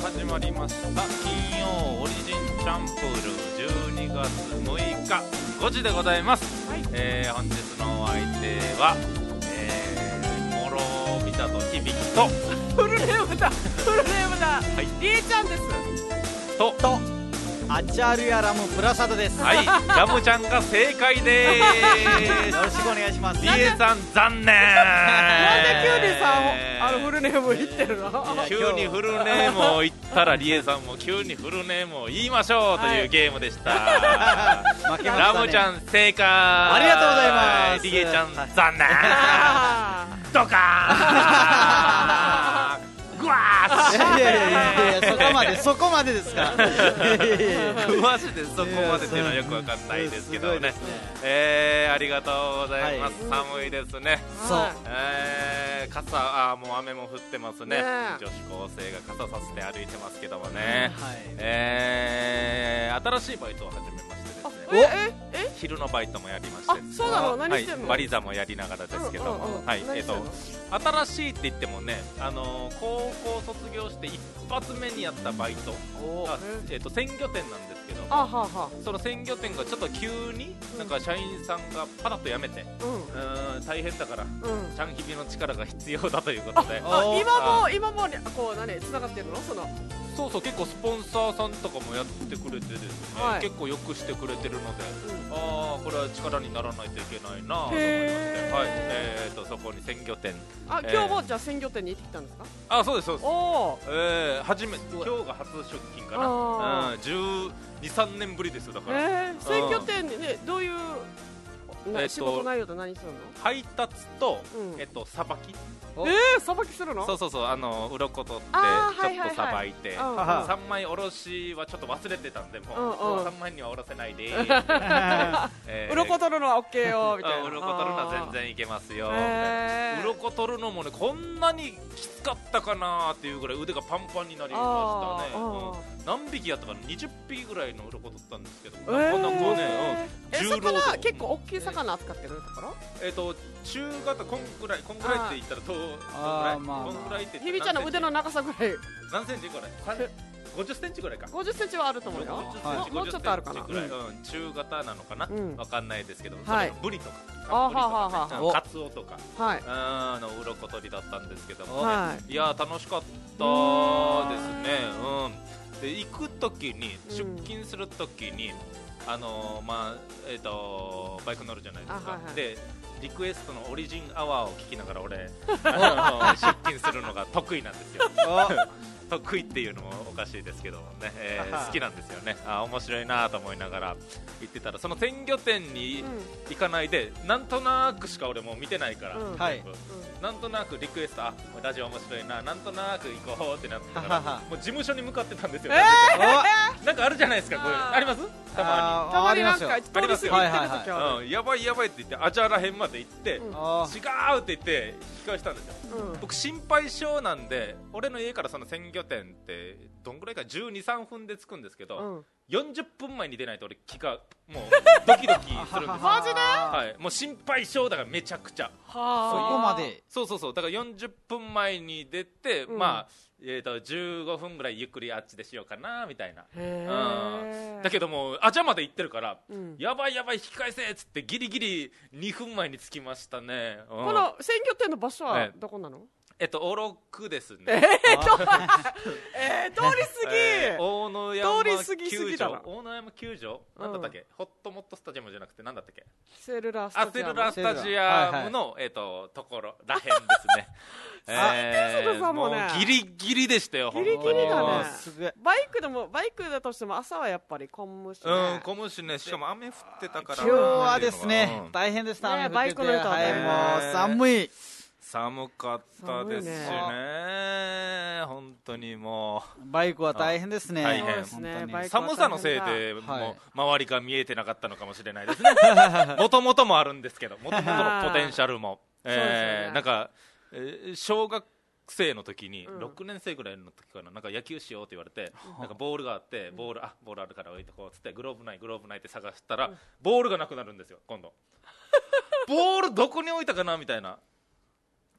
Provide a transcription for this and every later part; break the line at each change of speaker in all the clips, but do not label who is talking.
始まりました金曜オリジンチャンプル12月6日5時でございます、はい。本日のお相手は、モロビタと響と
フルネームだ、はい、リエちゃんです
とアチャルヤラムプラサドです。
はい、ジャムちゃんが正解でーす。
よろしくお願いします。
リエさん残念。
なんで急にさ、フルネーム言ってるの？
急にフルネームを言ったらリエさんも急にフルネームを言いましょうというゲームでした。
負けましたね。
ラムちゃん正解。
ありがとうございます。
リエちゃん残念。ドカーン。グワーッ。
いやそこまでですか。
詳しでそこまでっていうのはよくわかんないですけどね。ありがとうございます。寒いですね。
そう。
傘、もう雨も降ってますね。女子高生が傘させて歩いてますけどもね。新しいバイトを始めましてですね。昼のバイトもやりまして。
そうなの？何してんの？
バリザもやりながらですけども、はい。新しいって言ってもね、高校卒業して一発目にやったバイトが、鮮魚店なんですけども、その鮮魚店がちょっと急になんか社員さんがパラッと辞めて、大変だから、ちゃんひびの力が必要だということで、
今もこう何繋がってるの？
そう結構スポンサーさんとかもやってくれてですね、結構よくしてくれてるので、これは力にならないといけないなと思いまして、はい、そこに鮮魚店、
今日もじゃあ鮮魚店に行ってきたんですか？
そうです。今日が初出勤かな。12、13年ぶりですよ。だから
鮮魚店でね、どういう仕事内容と何するの？
配達とさばき。
さばきするの？
そう鱗取ってちょっとさばいて、3枚おろしはちょっと忘れてたんで、もう3枚にはおろせないで
鱗取るのは OK よみたいな。
鱗取るのは全然いけますよ。鱗取るのもね、こんなにきつかったかなっていうぐらい腕がパンパンになりましたね。何匹やったかな、20匹ぐらいの鱗取ったんですけど、なかなかね、
魚結構大きい魚扱ってるところ？
中型、こんぐらいって言ったらこんぐらいって
ひびちゃんの腕の長さぐらい。
何センチこれ？50センチぐらいか。
50センチはあると思うよ。もうちょっとあるかな。
中型なのかな、わかんないですけど、ブリとかカツオとかの鱗取りだったんですけども、いや楽しかったですね。で行く時に、出勤する時にバイク乗るじゃないですか。でリクエストのオリジンアワーを聞きながら俺出勤するのが得意なんですよ。得意っていうのもおかしいですけどもね、好きなんですよね。面白いなと思いながら行ってたら、その鮮魚店に行かないで、なんとなくしか俺もう見てないから、なんとなくリクエスト、ラジオ面白いな、なんとなく行こうってなってたから、もう事務所に向かってたんですよ。なんかあるじゃないですか、こういうのあります？たまに
なんか通り過ぎてる時は
やばいって言って、あちゃらへんまで行って、違うって言って引き返したんですよ。僕心配性なんで、俺の家からその鮮魚店ってどんぐらいか12、3分で着くんですけど、40分前に出ないと俺もうドキドキするんですよ。
マジで？
はい、もう心配性だからめちゃくちゃ。
そこまで。
そうだから40分前に出て、15分ぐらいゆっくりあっちでしようかなみたいな。だけどもあちゃまで行ってるから、やばい引き返せっつってギリギリ2分前に着きましたね。
この鮮魚店の場所はどこなの？
おろくですね。
通り過ぎ。
大野山球場なんだったっけ？ホットモットスタジアムじゃなくてなんだったっけ？
セルラースタジ
アムのところらへんですね。もうギリギリでしたよ。
ギリギリだね。バイクだとしても朝はやっぱり混むしね。
混むしね。しかも雨降ってたから。
今日はですね、大変でした。雨降ってて、
バイクの人は
もう寒い。
寒かったですしね、本当にもう
バイクは大変ですね。
大変寒さのせいでもう周りが見えてなかったのかもしれないですね。もともともあるんですけど、もともとのポテンシャルもなんか小学生の時に6年生ぐらいの時かな、なんか野球しようって言われて、なんかボールがあって、ボールあるから置いてこうっつって、グローブないって探したらボールがなくなるんですよ。今度ボールどこに置いたかなみたいな。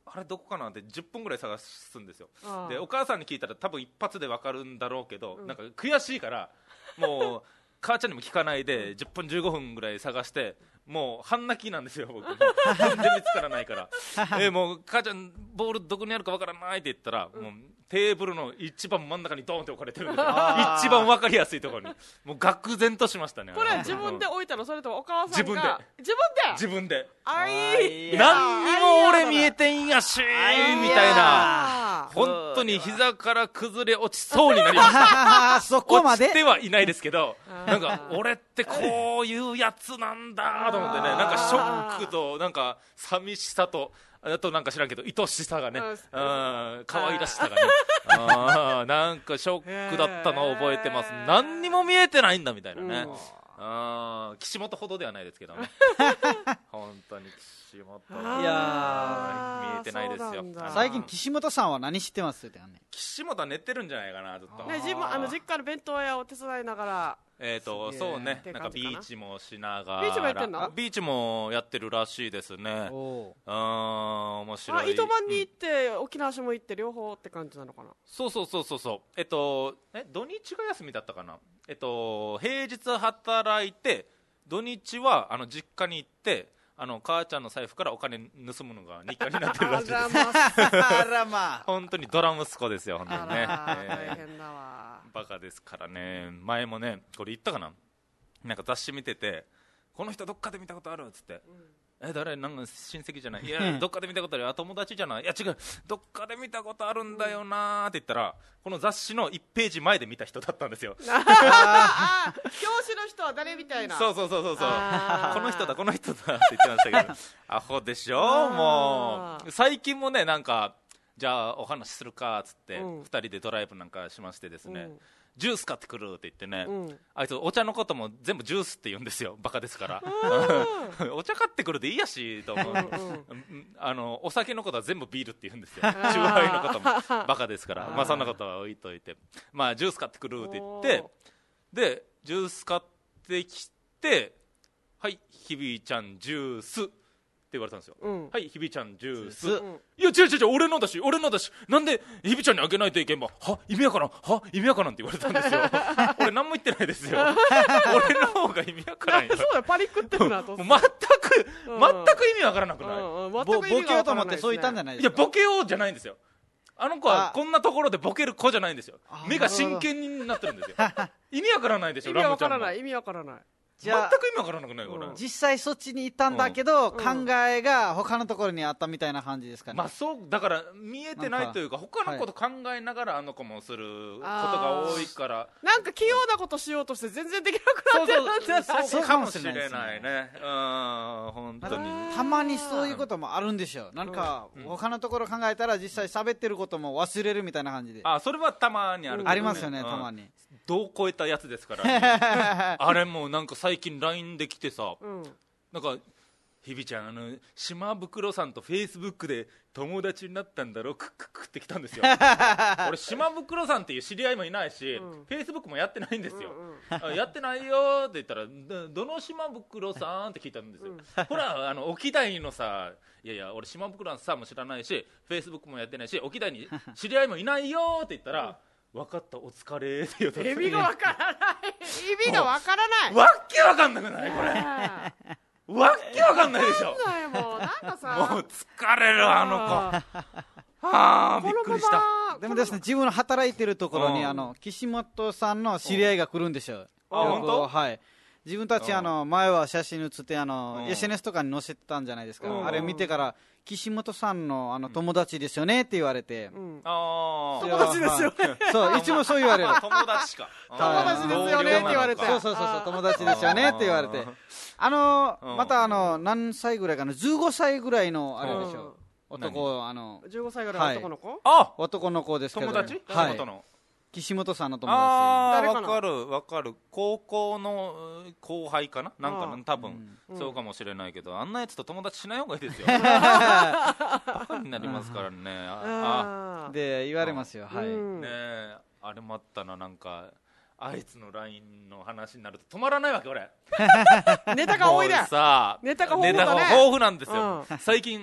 あれどこかなって10分ぐらい探すんですよ。でお母さんに聞いたら多分一発で分かるんだろうけど、なんか悔しいからもう母ちゃんにも聞かないで10分15分ぐらい探して、もう半泣きなんですよ僕。もう全然見つからないからもう母ちゃんボールどこにあるか分からないって言ったら、もうテーブルの一番真ん中にドーンって置かれてるんですよ一番分かりやすいところに。もう愕然としましたね。
これ自分で置いたの、それともお母さんが
自分で
あい
何にも俺見えてんやしみたいな、本当に膝から崩れ落ちそうになりました
そこまで
落ちてはいないですけど、なんか俺ってこういうやつなんだと思ってね、なんかショックとなんか寂しさと、あとなんか知らんけど愛しさがね、可愛らしさがねなんかショックだったのを覚えてます。何にも見えてないんだみたいなね。岸本ほどではないですけどね本当に岸本
いや
見えてないですよ。
最近岸本さんは何知ってますってね。
岸本は寝てるんじゃないかなずっと、
ね、実家の弁当屋を手伝いながら
そうね、なんかビーチもしながら、
ビーチもやってんの？
ビーチもやってるらしいですね。面白い。
糸満に行って、沖縄市も行って両方って感じなのかな。
そう土日が休みだったかな。平日働いて土日は実家に行って母ちゃんの財布からお金盗むのが日課になってるらしいです
あらまあ
本当にドラ息子ですよ本当にね。
大変だわ。
バカですからね。前もねこれ言ったかな、なんか雑誌見てて、この人どっかで見たことあるっつって、誰なんか親戚じゃない、いやどっかで見たことあるよ、友達じゃない、いや違うどっかで見たことあるんだよなって言ったら、この雑誌の1ページ前で見た人だったんですよ表紙
の人は誰みたいな。
そうこの人だって言ってましたけどアホでしょ。もう最近もね、なんかじゃあお話しするかっつって、2人でドライブなんかしましてですね、ジュース買ってくるって言ってね、あいつお茶のことも全部ジュースって言うんですよ、バカですからお茶買ってくるでいいやしと思うお酒のことは全部ビールって言うんですよ酎ハイのこともバカですからまあそんなことは置いといて、まあジュース買ってくるって言って、でジュース買ってきて、はいひびちゃんジュースって言われたんですよ、はいひびちゃんジュース、いや違う俺のだしなんでひびちゃんにあげないといけんば、意味やからんって言われたんですよ俺何も言ってないですよ俺の方が意味わからんよ
そうだよ、パニックってるなと
全く意味わからなくない、
ボケようと思ってそう言ったんじゃないですか。
いやボケようじゃないんですよ。あの子はこんなところでボケる子じゃないんですよ。目が真剣になってるんですよ意味わからないでしょ。
意味わからない
全く意味わからなくないこれ、
実際そっちに行ったんだけど、考えが他のところにあったみたいな感じですかね。
まあそうだから見えてないというか、他のこと考えながらあの子もすることが多いから、
なんか器用なことしようとして全然できなくなってるんじゃない？
そうかもしれないね。本当に
たまにそういうこともあるんでしょう。なんか他のところ考えたら実際喋ってることも忘れるみたいな感じで。
それはたまにあるけどね。
ありますよね、たまに。
度を超えたやつですからあれもなんか最近 LINE で来てさ、なんかひびちゃん島袋さんとフェイスブックで友達になったんだろクックックって来たんですよ俺島袋さんっていう知り合いもいないし、フェイスブックもやってないんですよ、やってないよって言ったらどの島袋さんって聞いたんですよ、ほら沖大のさ、いや俺島袋さんも知らないしフェイスブックもやってないし沖大に知り合いもいないよって言ったら、分かったお疲れって言うと、
意味がわからない
わっけわかんなくないこれわっけわかんないでしょ。
もうなんかさ、
もう疲れるあの子びっくりした。
でもですね、自分の働いてるところに岸本さんの知り合いが来るんでしょう。
本当？
はい。自分たち前は写真写ってSNS とかに載せてたんじゃないですか。あれ見てから岸本さんの友達ですよねって言われて、
友達ですよね。
そういつもそう言われる。
友達か。
友達ですよねって言われて。
そう友達ですよねって言われて、また何歳ぐらいかな、15歳ぐらいのあれでしょ。男
15歳ぐらいの男の子？
男の子ですけど。
友達？
はい。岸本さんの友達。
わかる。高校の後輩かな、なんか多分そうかもしれないけど、あんなやつと友達しない方がいいですよバカになりますからね。
で言われますよ。はい。
ねえ、あれもあったな、なんかあいつの LINE の話になると止まらないわけ俺
ネタが多いね。
さあ
ネタが豊富だね。
豊富なんですよ、最近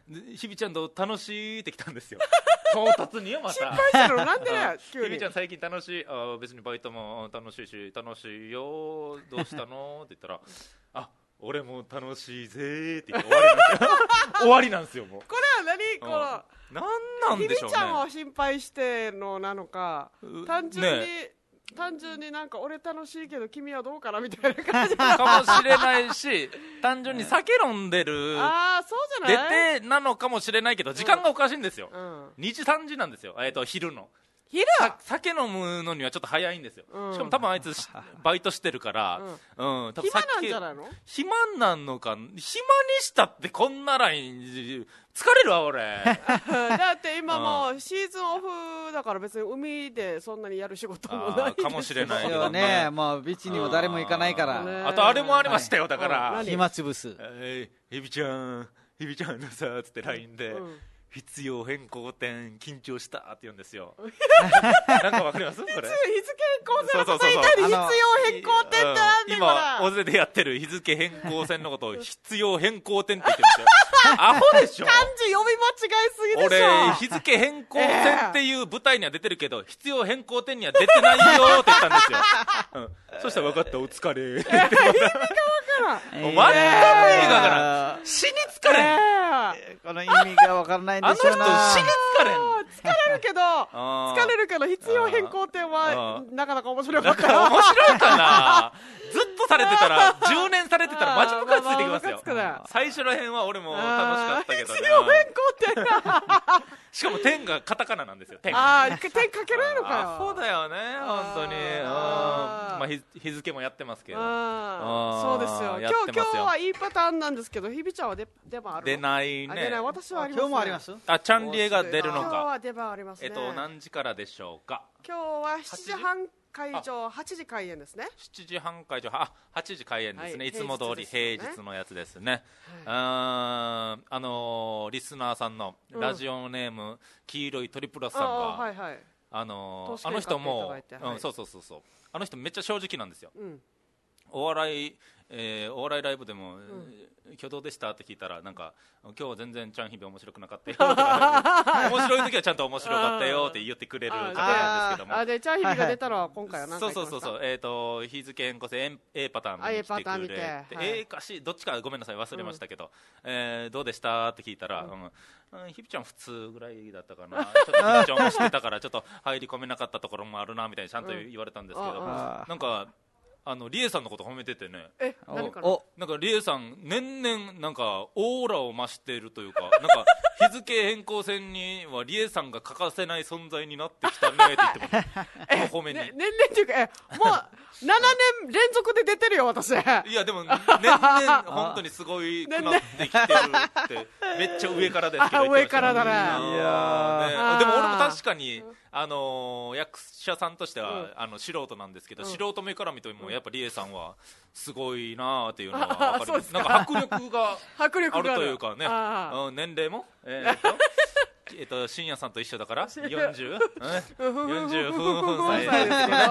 日比ちゃんと楽しいって来たんですよ唐突によまた
心配してるのなんでね急に
日比ちゃん最近楽しい別にバイトも楽しいし楽しいよどうしたのって言ったらあ俺も楽しいぜーって言って終わりなんですよもう
これは何この
なんなんでしょうね
日比ちゃんを心配してのなのか単純になんか俺楽しいけど君はどうかなみたいな感じ
かもしれないし単純に酒飲んでる
そうじゃない
出てなのかもしれないけど時間がおかしいんですよ、2時3時なんですよ、昼の酒飲むのにはちょっと早いんですよ、しかも多分あいつバイトしてるから、多分
暇なんじゃないの
暇なんのか暇にしたってこんなライン疲れるわ俺
だって今もうシーズンオフだから別に海でそんなにやる仕事もない
かもしれないけ
よ
ど
ね、もうビーチにも誰も行かないから
あとあれもありましたよ、だから
暇つぶす
ひびちゃんのさつって LINE で、必要変更点緊張したって言うんですよなんかわかりますこれ
日付変更線のことに必要変更点ってなんで
今大勢でやってる日付変更線のことを必要変更点って言ってるんですよアホでしょ
漢字読み間違いすぎでしょ
俺日付変更線っていう舞台には出てるけど必要変更点には出てないよって言ったんですよ、そしたら分かったお疲れって言って全く意味がわからん死に疲れん
この意味がわからないんでしょうな
あの人死に疲れん
疲れるけど必要変更点はなかなか面白かった
面白いかなずっとされてたら10年されてたらマジムカついてきますよ最初ら辺は俺も楽しかったけどね
必要変更点
しかも点がカタカナなんですよ点
かけられるのかよ
そうだよね本当にまあ日付もやってますけど
そうですよ今日はいいパターンなんですけど日比ちゃんは出番あるの
出ないね
私はあります
今日もあります
チャンリエが出るのか
今日は出番ありますね
何時からでしょうか
今日は7時半会場8時開演ですね
7時半会場8時開演ですね、いつも通り平日のやつですね、リスナーさんのラジオネーム黄色いトリプラスさんがあの人もそうあの人めっちゃ正直なんですよ、お笑いライブでも、挙動でしたって聞いたらなんか今日全然チャンヒビ面白くなかったよとか面白い時はちゃんと面白かったよって言ってくれる方なんですけども
でチャンヒビが出たのは今回は何回行きました
そう日付変更線 A パターンに来てくれて A か C どっちかごめんなさい忘れましたけど、どうでしたって聞いたら、ひびちゃん普通ぐらいだったかなちょっと緊張もしてたからちょっと入り込めなかったところもあるなみたいにちゃんと言われたんですけど、なんかリエさんのこと褒めててね
何か
なんかリエさん年々なんかオーラを増しているというかなんか日付変更線にはリエさんが欠かせない存在になってきたねって言ってます褒めに、
年々っていうかもう7年連続で出てるよ私い
やでも年々本当にすごいくなってきてるってめっちゃ上からですけど
上からだね
でも俺も確かに役者さんとしては、素人なんですけど、素人目から見てもやっぱリエさんはすごいなっていうのが分かりますなんか迫力があるというかね、年齢も深夜さんと一緒だから40分歳ですけ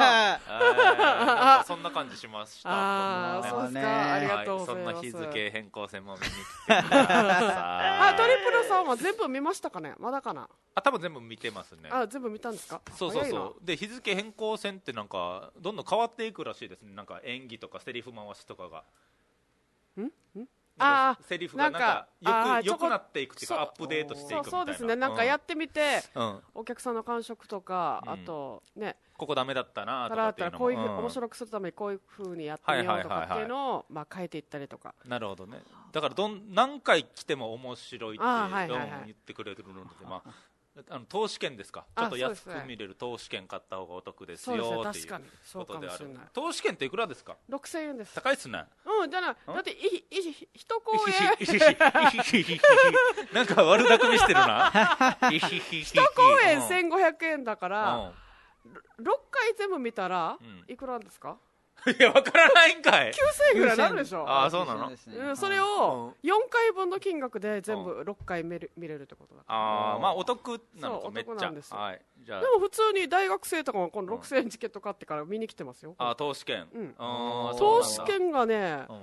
どそんな感じしました
そうですかありがとうございます
そんな日付変更線も見に来てください
トリプルさんは全部見ましたかねまだかな
多分全部見てますね
全部見たんですか
そうで日付変更線ってなんかどんどん変わっていくらしいですねなんか演技とかセリフ回しとかがセリフがなんか良くなっていくっていうかアップデートしていくみたいな
そうですねなんかやってみてお客さんの感触とかあとね
ここダメだったなとかっていうのも
こういう面白くするためにこういう風にやってみようとかっていうのを変えていったりとか
なるほどねだから何回来ても面白いって言ってくれるので投資券ですかちょっと安く見れる投資券買った方がお得ですよっていうことである投資券っていくらですか
6000円です
高いっすね
だって一公演
なんか悪巧みしてるな
一公演1500円だから6回全部見たらいくらですか
いや分からないんかい
9000円ぐらいなるでしょ
そうなの
それを4回分の金額で全部6回見れるってことだから
お得なのかめっちゃ
でも普通に大学生とかもこの6000円チケット買ってから見に来てますよ
投資券
投資券がね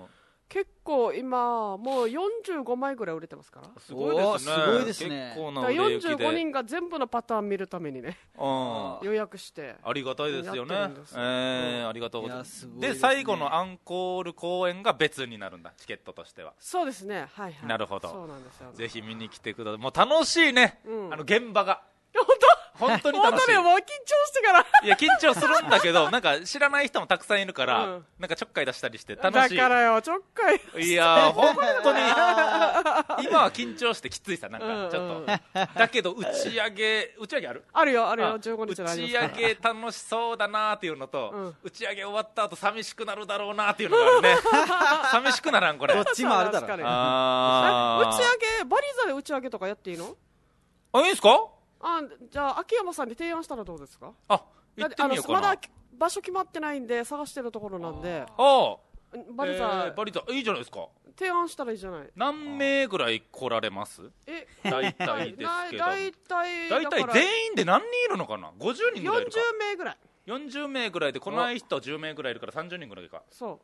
結構今もう45枚ぐらい売れてますから。
すごいですね。
すごいですね。
結構な売れ行きで。
45人が全部のパターン見るためにね、予約して
ありがたいですよね。ありがとうございます。
で
最後のアンコール公演が別になるんだ、チケットとしては。
そうですね、はいはい。
なるほど。
そうなんですよ。
ぜひ見に来てください。もう楽しいね、現場が。
本
当に楽しい。
本当ね、もう緊張してから。
いや、緊張するんだけど、なんか知らない人もたくさんいるから、なんかちょっかい出したりして楽しい。
だからよ、ちょっかい。
いやー、本当に、今は緊張してきついさ、なんか、ちょっと。だけど、打ち上げある？
あるよ、15日のあります。
打ち上げ楽しそうだなーっていうのと、打ち上げ終わった後寂しくなるだろうなーっていうのがあるね。寂しくならん、これ。
どっちもあるだろう。
打ち上げ、バリザで打ち上げとかやっていいの？
あ、いいんすか？
じゃあ秋山さんに提案したらどうですか？
あ、行ってみようかな。
まだ場所決まってないんで探してるところなんで。バリザ
いいじゃないですか。
提案したらいいじゃない。
何名ぐらい来られます？大体ですけど。大体全員で何人いるのかな？50人ぐらいいるか。
40名ぐらい。
40名ぐらいで、この人10名ぐらいいるから30人ぐらいか。
そう。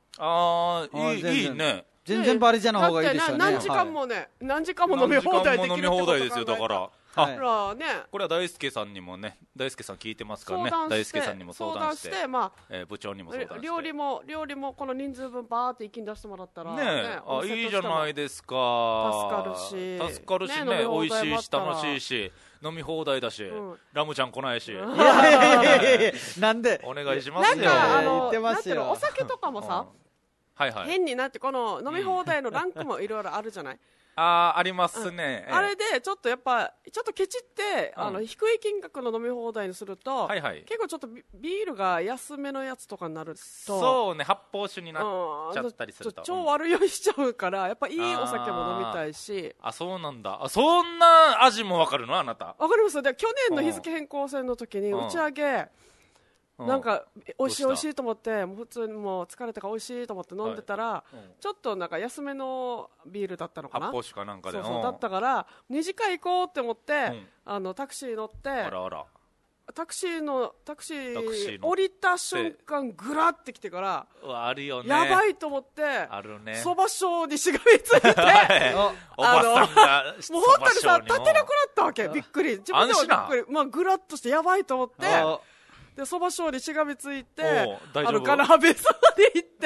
いいね。
全然バリザの方がいいですよね。
何時間も飲み放題できるってこと考えたら。
飲み放題ですよ、だから。
こ
れは大輔さんにもね、大輔さん聞いてますからね、大輔さんにも相談して、部長にも相談して、料理も
この人数分バーって一気に出してもらったら
ね、いいじゃないですか。助かるしね、美味しいし楽しいし、飲み放題だし、ラムちゃん来ないし。
なんで
お願いしますよ。
言ってますよ。
お酒とかもさ、変になってこの飲み放題のランクもいろいろあるじゃない。
ありますね。
あれでちょっとやっぱちょっとケチって低い金額の飲み放題にすると、結構ちょっとビールが安めのやつとかになると、
そうね、発泡酒になっちゃったりすると
超悪酔いしちゃうから、やっぱいいお酒も飲みたいし。
そうなんだ。そんな味も分かるの？あなた。
分かります。で去年の日付変更戦の時に打ち上げなんか美味しいと思って、もう普通にもう疲れたから美味しいと思って飲んでたら、ちょっとなんか安めのビールだったのかな、
発泡酒かなんかで。
そうだったから2次会行こうって思って、タクシー乗って、タクシー降りた瞬間グラってきてから、
あるよね、
やばいと思って、そば醤にしがみついて、
おばさんが
もう本当にさ、立てなくなったわけ。びっくり、自分でもびっくり、グラッとしてやばいと思って、でそば醤にしがみついて、ガナハベースまで行って、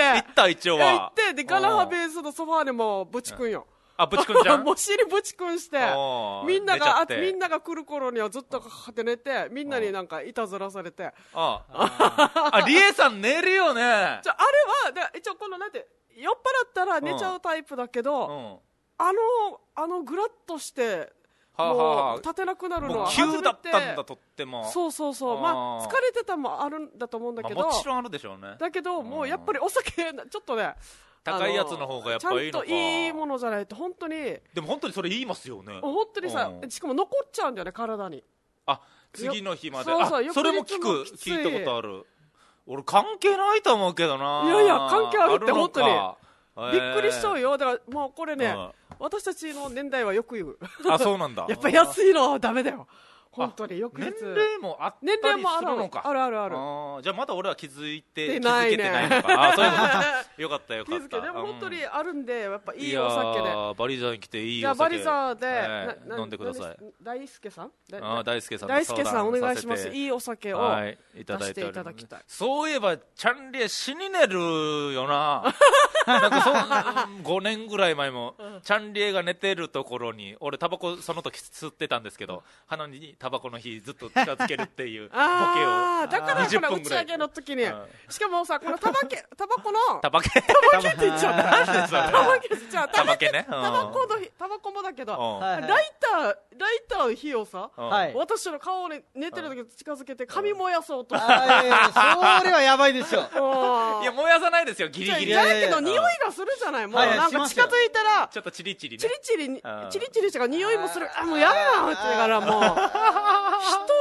一応は
行って、でガナハベースのソファーにもぶちくんよ。
ぶちくんじゃん。
もう尻ぶちくんして、みんなが来る頃にはずっとかかって寝て、みんなになんかいたずらされて。
リエさん寝るよね。
あれは一応このなんて酔っ払ったら寝ちゃうタイプだけど、グラッとしてもう立てなくなるのは初めて。
急だったんだ、とっても。
そう、疲れてたもあるんだと思うんだけど、
もちろんあるでしょうね。
だけどもうやっぱりお酒ちょっとね、
高いやつの方がやっぱいいのか。
ちゃんといいものじゃないと本当に。
でも本当にそれ言いますよね。
本当にさ、しかも残っちゃうんだよね、体に。
次の日まで。
そ
れも聞いたことある。俺関係ないと思うけどな。
いや関係あるって、本当にびっくりしちゃうよ。だからもうこれね、私たちの年代はよく言う。
そうなんだ。
やっぱ安いのはダメだよ。本当に翌日
年齢もあったりするのか。
ある。
じゃあまだ俺は気づけてないのか。そういうことよかった。
気づけ。でも本当にあるんで、やっぱいいお酒で。
バリザに来ていい
お酒。バリザで
飲んでください。
大輔さん
お願いします。
いいお酒を出していただきたい。
そういえばチャンリエ死に寝るよな。なんか5年ぐらい前もチャンリエが寝てるところに俺タバコその時吸ってたんですけど、鼻にタバコの火ずっと近づけるっていうボケを
だからこの打ち上げの時に、しかもさ、このタバコの
タバケって
言っちゃったタバコもだけど、ライターの火をさ、私の顔に寝てる時近づけて髪燃やそうとして、それ
はやばいですよ。
いや燃やさないですよ、ギリギリ。
だけど匂いがするじゃない。もうなんか近づいたら
ちょっとチリチリしか匂いもする。もうやだなって言うから、もう人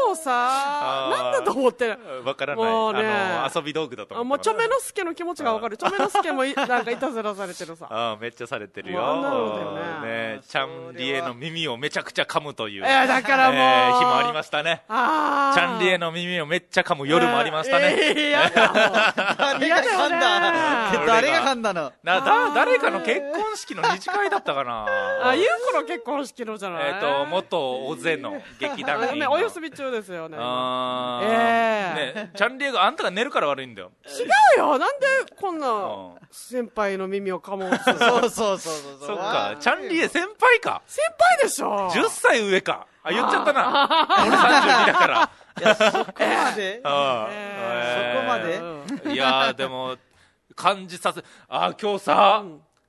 をさなんだと思ってる。
わからない。
もうね
遊び道具だと思って。
もうチョメノスケの気持ちがわかる。チョメノスケもなんかいたずらされてるさ。
めっちゃされてるよ。
あんなのだよね。
チャンリエの耳をめちゃくちゃ噛むという。
だからもう
日もありましたね。チャンリエの耳をめっちゃ噛む夜もありましたね。
やだ
誰が噛んだ誰が噛んだの
誰かの結婚式の二次会だったかな。
ゆうこの結婚式のじゃない。
元大勢の劇団員の
お休み中ですよね。
チャンリエがあんたが寝るから悪いんだよ。
違うよ。なんでこんな先輩の耳を噛もうとするの。
そう。
そっか、チャンリエ先輩か。
先輩でしょ。
10歳上か。言っちゃったな。俺32だから。
いや、そこまで
そこ
まで
いやでも感じさせ今日さ、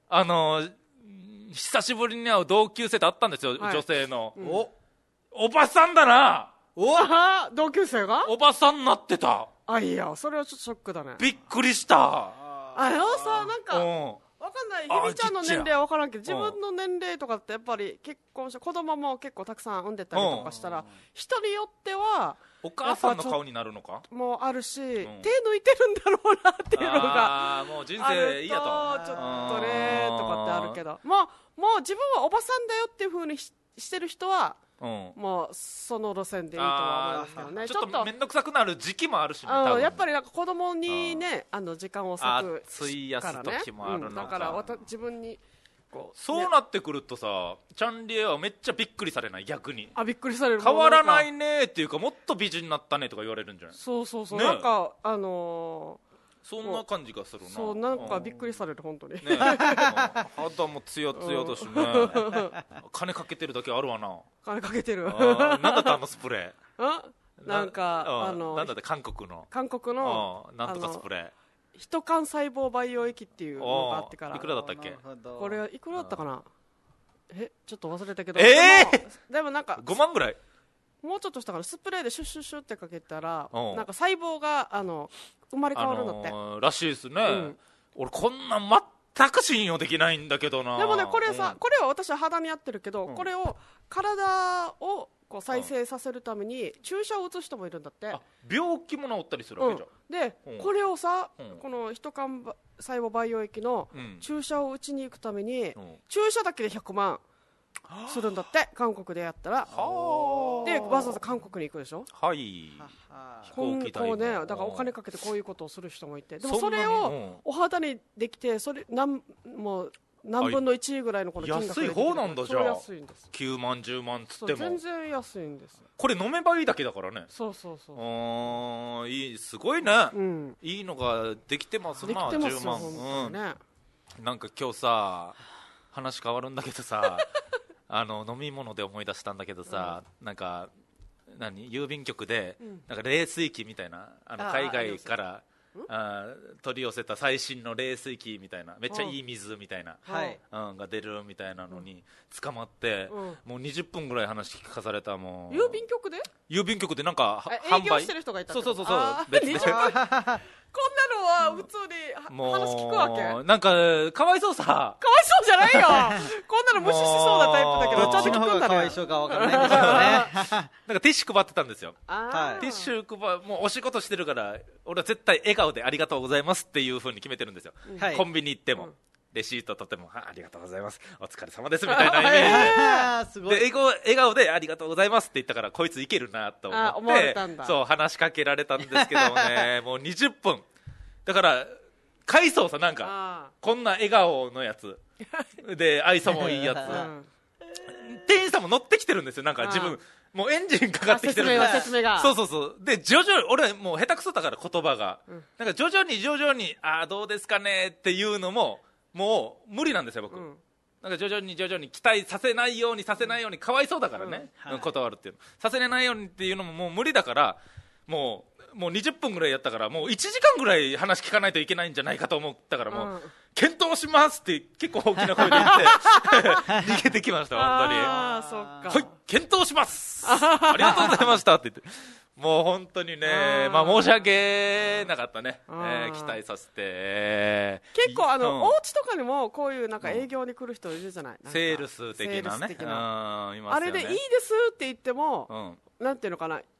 久しぶりに会う同級生と会ったんですよ、女性の。おばさんだな。
同級生が
おばさんになってた。
いや、それはちょっとショックだね。
びっくりした。
なんかわかんない。ひびちゃんの年齢はわからんけど、自分の年齢とかってやっぱり結婚して子供も結構たくさん産んでたりとかしたら、人によっては
お母さんの顔になるのか
もうあるし、手抜いてるんだろうなっていうのが
もう人生いいやと
ちょっとねとかってあるけど、もう自分はおばさんだよっていう風にしてる人はもうその路線でいいとは思いますけどね。
ちょっと面倒くさくなる時期もあるしね。
やっぱりなんか子供にね時間を割く
費やす時もあるのか。
だから自分に
そうなってくるとさ、チャンリエはめっちゃびっくりされない。逆に
びっくりされる。
変わらないねっていうか、もっと美人になったねとか言われるんじゃない。
そうなんか
そんな感じがするな。
そう、なんかびっくりされる本当に。
肌もツヤツヤだしね。金かけてるだけあるわな。
金かけてる。
なんだったスプレ
ー。なんか
なんだって韓国のなんとかスプレー。
人幹細胞培養液っていうのがあってから。
いくらだったっけ。
これいくらだったかな。ちょっと忘れたけど。でもなんか
5万ぐらい。
もうちょっとしたからスプレーでシュッシュッシュってかけたらなんか細胞が生まれ変わるのって、
らしいですね。俺こんなん全く信用できないんだけどな。
でもね、これは私は肌に合ってるけど、これを体を再生させるために注射を打つ人もいるんだって。
病気も治ったりするわけじゃん。
でこれをさ、この人幹細胞培養液の注射を打ちに行くために注射だけで100万するんだって、韓国でやったら。でわざわざ韓国に行くでしょ。
飛行機代
ね、だからお金かけてこういうことをする人もいて、でもそれをお肌にできて、それもう何分の1ぐらいのこの金額で
安い方なんだ。じゃあ
安いんです。
9万10万つっても
全然安いんです。
これ飲めばいいだけだからね。
そう
いい、すごいね。いいのができてますな。10万。なんか今日さ、話変わるんだけどさ飲み物で思い出したんだけどさ、なんか郵便局でなんか冷水器みたいな、海外から取り寄せた最新の冷水器みたいな、めっちゃいい水みたいなが出るみたいなのに捕まって、もう20分ぐらい話聞かされた。もう
郵便局で
なんか
営業してる人がいた。そう
20分こ
んなのは普通に話聞くわけ。
なんかかわいそうさ。
かわいそうじゃないよ。こんなの無視しそうなタイプだけど、ちゃんと聞くんだね。
かわいそうかわからないんですけどね。
なんかティッシュ配ってたんですよ。
ティ
ッシュもうお仕事してるから俺は絶対笑顔でありがとうございますっていう風に決めてるんですよ。コンビニ行ってもレシートとってもありがとうございます、お疲れ様ですみたいなイメージで笑顔でありがとうございますって言ったから、こいついけるなと思ってそう話しかけられたんですけどねもう20分だから回想さ、なんかこんな笑顔のやつで愛想もいいやつ店員さんも乗ってきてるんですよ。なんか自分もうエンジンかかってきてるんで
説明が
そうで徐々に俺もう下手くそだから言葉が、なんか徐々にどうですかねっていうのももう無理なんですよ僕、なんか徐々に期待させないようにかわいそうだからね、断るっていうのさせないようにっていうのももう無理だから、もう20分ぐらいやったからもう1時間ぐらい話聞かないといけないんじゃないかと思ったからもう、検討しますって結構大きな声で言って逃げてきました本当に。はい、検討しますありがとうございましたって言ってもう本当にね、申し訳なかったね、期待させて。
結構お家とかにもこういうなんか営業に来る人いるじゃない、
セールス的なね、
あれでいいですって言っても、なんていうのかな、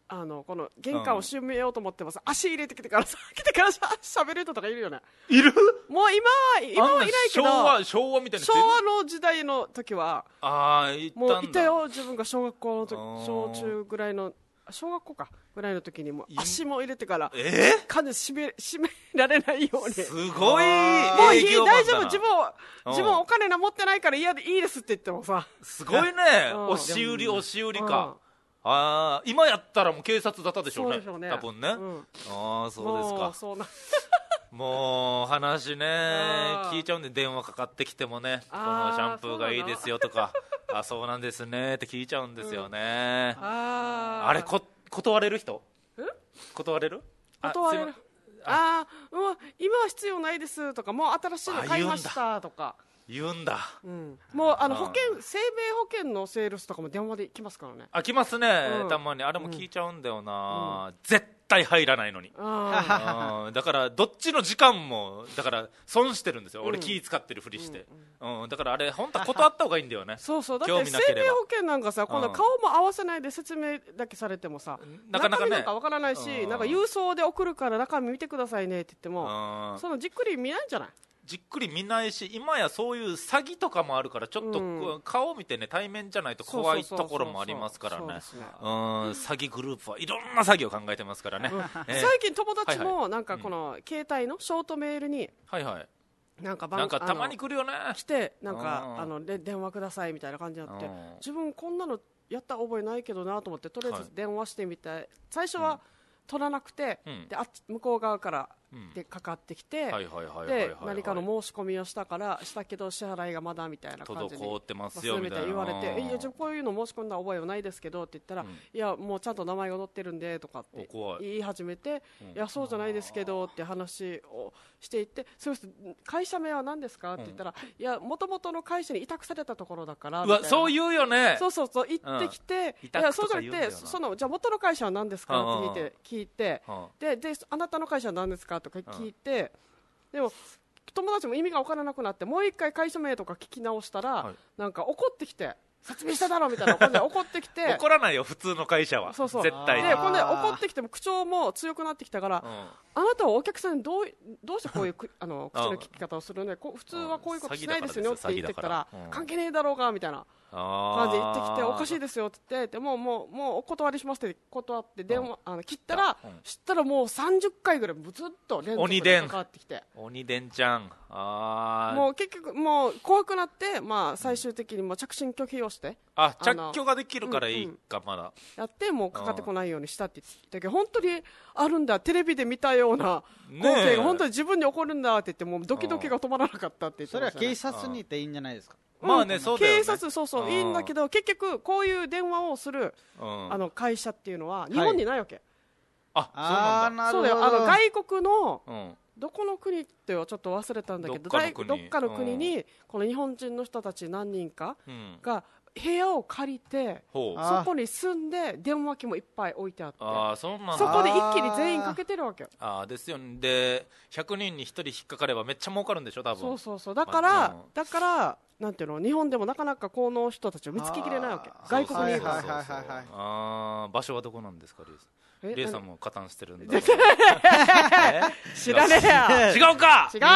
この玄関を閉めようと思ってもさ、足入れてきてからさ、来てから喋る人とかいるよね。
いる？
もう今はいないけど、
昭和みたいな
昭和の時代の時は、もういたよ、自分が小学校の時、小中ぐらいの、小学校かぐらいの時にも足も入れてから完全に閉められないように、
すごい
もういい大丈夫、自分お金持ってないから嫌でいいですって言ってもさ、
すごいね、押し売りか、今やったらもう警察沙汰でしょうね、多分ね、そうですか、
そうな
もう話ね聞いちゃうんで、電話かかってきてもね、このシャンプーがいいですよとか、そうなんですねって聞いちゃうんですよね。あれ断れる人？断れる？
断れる。今は必要ないですとか、もう新しいの買いましたとか
言うんだ。
もう生命保険のセールスとかも電話で来ますからね。
来ますね、たまに。あれも聞いちゃうんだよな、絶対入らないのに。だからどっちの時間もだから損してるんですよ、俺気使ってるふりして。だからあれ本当は断った方がいいんだよね。
そうそう、だって生命保険なんかさ、今度顔も合わせないで説明だけされてもさ、
なかなかね、
中身なんかわからないし、なんか郵送で送るから中身見てくださいねって言っても、そのじっくり見ないんじゃない？
じっくり見ないし、今やそういう詐欺とかもあるから、ちょっと顔見てね、対面じゃないと怖いところもありますからね。詐欺グループはいろんな詐欺を考えてますからね。
最近友達もなんかこの携帯のショートメールになんか
たまに来るよね。
来てなんか電話くださいみたいな感じになって、自分こんなのやった覚えないけどなと思って、とりあえず電話してみたい。最初は取らなくて、で向こう側からでかかってきて、で何かの申し込みをしたけど支払いがまだみたいな感じに
滞ってますよみたいな
言われて、いやじゃあこういうの申し込んだ覚えはないですけどって言ったら、いやもうちゃんと名前が載ってるんでとかって言い始めて、いやそうじゃないですけどって話をしていって、そうすると会社名は何ですかって言ったら、いや元々の会社に委託されたところだからみたいな。
そう言うよね。
そう言ってきて、いやそうじゃなくて、じゃあ元の会社は何ですかって聞いて、であなたの会社は何ですかとか聞いて、でも友達も意味が分からなくなって、もう一回会社名とか聞き直したら、なんか怒ってきて、説明しただろみたいな感じで怒ってきて
怒らないよ普通の会社は。絶対
で今度怒ってきても口調も強くなってきたから、あなたはお客さんにどうしてこういう口の聞き方をするので、普通はこういうことしないですよって言ってきたら、関係ねえだろうがみたいな感じで言ってきて、おかしいですよって言って、もうお断りしますって断って電話切ったら、したらもう30回ぐらいずっと連続でかかってきて、
鬼伝ちゃん、
もう結局もう怖くなって、最終的にもう着信拒否をして、
着拒ができるからいいか、まだ
やってもうかかってこないようにしたって言ってたけど、本当にあるんだ、テレビで見たような光景が本当に自分に起こるんだって言って、もうドキドキが止まらなかったって言ってましたね。
それは警察に行っていいんじゃないですか。
そうだよね、警察いいんだけど、結局こういう電話をする会社っていうのは日本にないわけ。そうだよ、外国のどこの国ってはちょっと忘れたんだけど、どっかの国にこの日本人の人たち何人かが部屋を借りて、そこに住んで電話機もいっぱい置いてあって、そこで一気に全員かけてるわけよ。
ですよね。で100人に1人引っかかればめっちゃ儲かるんでしょ多分。
そうだからなんていうの、日本でもなかなかこの人たちを見つけきれないわけ、外国にいるから。
場所はどこなんですかリエさんも加担してるんだ。
知らねえや。
違うか。
違う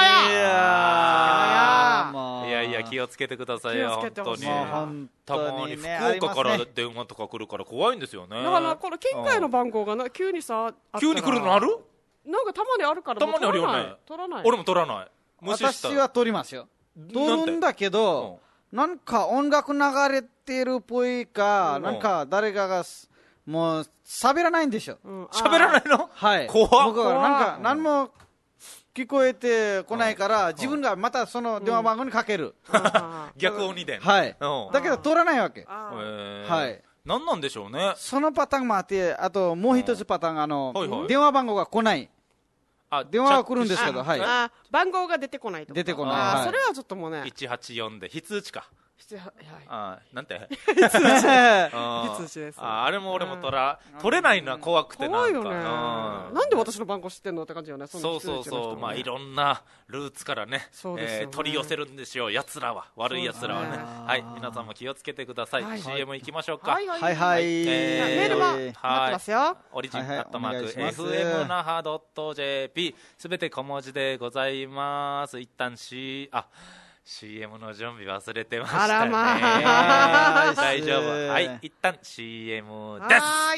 や。
いや気をつけてくださいよ。本当に。たまに福岡から電話とか来るから怖いんですよね。
だからこの県外の番号が急にさ、
急に来るのある？
なんかたまにあるから。
たまにあるよね。俺も取らない。
私は取りますよ。取るんだけど、なんか音楽流れてるっぽいか、なんか誰かがもう喋らないんでしょ。
喋らないの？
はい。
怖っ。
僕はなんか何も聞こえてこないから、自分がまたその電話番号にかける。
逆鬼伝。
はい。だけど取らないわけ。はい。
何なんでしょうね。
そのパターンもあって、あともう一つパターン、電話番号が来ない。電話が来るんですけど、
番号が出てこないと。
出てこない。
それはちょっともうね。
184で非通知か。 なんて
羊です。
あれも俺も取れないのは怖くて
怖いよね。なんで私の番号知ってんのって感じよね。
そうまあいろんなルーツからね取り寄せるんですよ、奴らは、悪い奴らはね。はい、皆さんも気をつけてください。 CM 行きましょうか。
はいはい、
メールも待ってますよ。
オリジン@fm naha.jp すべて小文字でございます。一旦CM の準備忘れてましたね。
あらまあ
大丈夫。はい、一旦 CM です。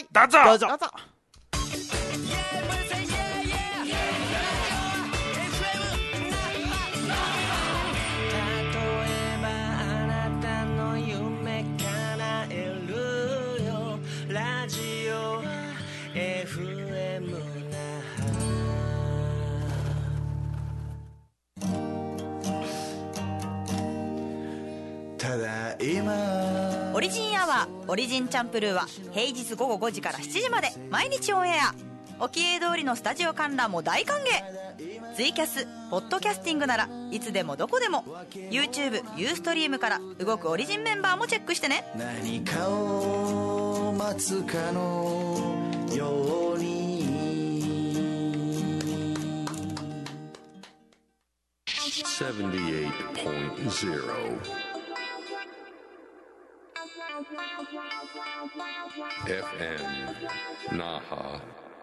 どうぞ。
オリジンアワーオリジンチャンプルーは平日午後5時から7時まで毎日オンエア。おきえ通りのスタジオ観覧も大歓迎。ツイキャスポッドキャスティングならいつでもどこでも YouTube、ユーストリームから動くオリジンメンバーもチェックしてね。
何かを待つかのように78.0 FM Naha.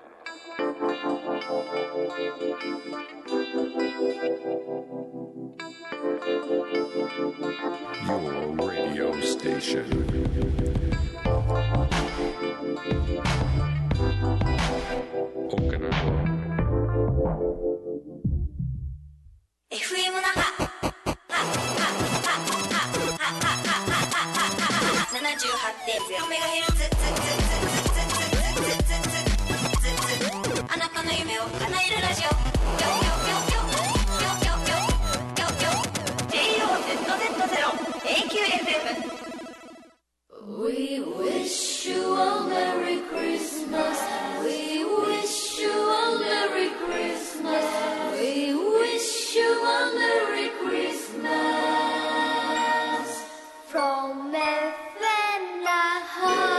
Your radio station. Okinawa.
FM 那覇 78.0MHz あなたの夢を叶えるラジオJOZZ0AQFM We wish you a Merry Christmas We wish you a Merry Christmas We wish you a Merry Christmas From FM Naha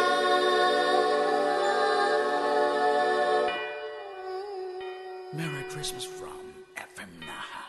Merry Christmas from FM Naha.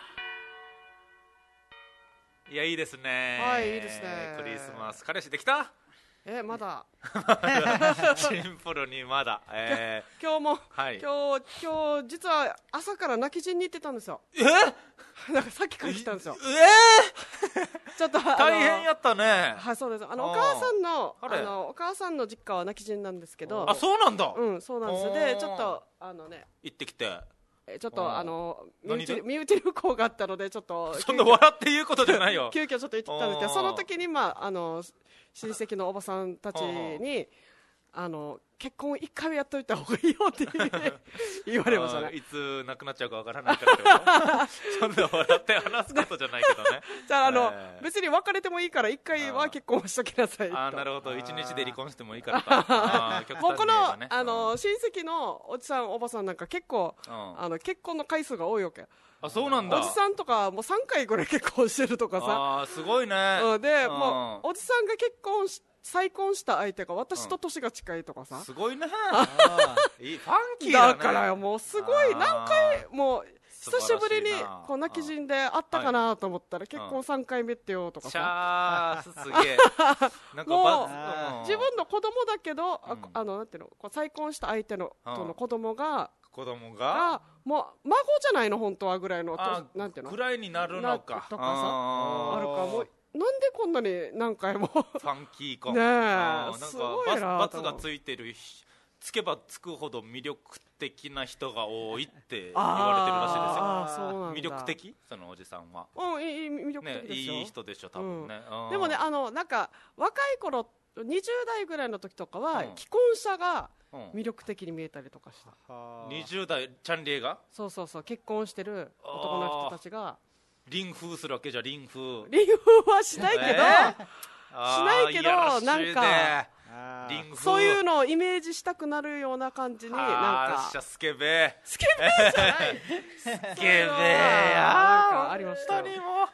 いや、いいですね。
はい、いいですね。
クリスマス。彼氏できた？
まだ
シンプルにまだ。
今日も、
はい、
今日実は朝から泣き陣に行ってたんですよ。なんかさっきから来たんですよ。ちょっと
大変やったね。
はい、そうです。お母さんの実家は泣き陣なんですけど。
あ、そうなんだ。
うん、そうなんですよ。で、ちょっと
行ってきて。
ちょっと身内旅行があったのでちょっと
そんな笑って言うことじゃないよ。
急遽ちょっと行ってきたんですけど、その時に親戚のおばさんたちに結婚1回やっといた方がいいよって言われましたね。
いつ亡くなっちゃうかわからないからってことそんな笑って話すことじゃないけどね。
じゃあ別に別れてもいいから1回は結婚しときなさいと。
なるほど、1日で離婚してもいいからか。
僕の親戚のおじさんおばさんなんか結構結婚の回数が多いわけ。
あ、そうなんだ。
おじさんとかもう3回ぐらい結婚してるとかさ。
すごいね。
でもうおじさんが再婚した相手が私と年が近いとかさ、
すごいね。いいファンキーだね。
だからもうすごい何回もう久しぶりにこう泣き陣で会ったかなと思ったら結婚3回目ってよとかさ、
すげえ。なんか
もう自分の子供だけどなんていうの、こう再婚した相手のとの子供がもう孫じゃないの本当はぐらいのなんていうの
ぐらいになるのか
とかさあるかも。なんでこんなに何回も
ファンキーか。
ねえ、なんか
バツがついてる、つけばつくほど魅力的な人が多いって言われてるらしいですよ。
そうなんだ。
魅力的？そのおじさんは。
魅力的でしょ。
いい人でしょ多分ね。
でもねなんか若い頃20代ぐらいの時とかは既婚者が魅力的に見えたりとかした。
20代チャンリエが？そう
結婚してる男の人たちが。
リンフーするわけじゃ、リンフー
はしないけど、なんかそういうのをイメージしたくなるような感じになんか
スケベ
じゃない
スケベや
なんかありましたよ。
本当にも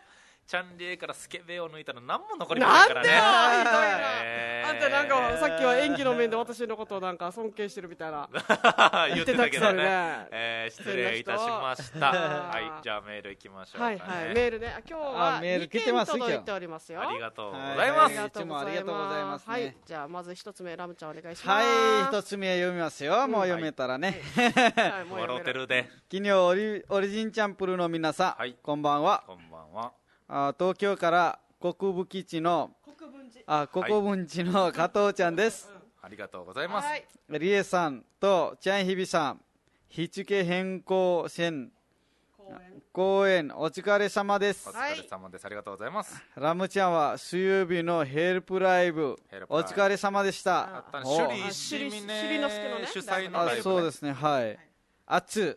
チャンリエからスケベを抜いたら何も残りませんからね。
なんでよ、ひどいな。あんたなんかさっきは演技の面で私のことをなんか尊敬してるみたいな
言ってたけどね。
ね
失礼いたしました。はい、じゃあメールいきましょうかね。
はいはい、メールね。今日は2件届いておりますよ。
ありがとうございます。
いつもありがとうございますね。
はい、じゃあまず一つ目ラムちゃんお願いします。
はい、一つ目読みますよ。もう読めたらね。
笑ってるで。
昨日オリジンチャンプルの皆さん、こんばんは。
こんばんは。
東京から国分基地の国分寺の加藤ちゃんです。
ありがとうございます。
リエさんとチャンヒビさん、日付変更線公演お疲れ様です。
お疲れ様です。ありがとうございます。
ラムちゃんは水曜日のヘルプライブお疲れ様でした。
首里石峰主催のライブ。
そうですね、はい。明日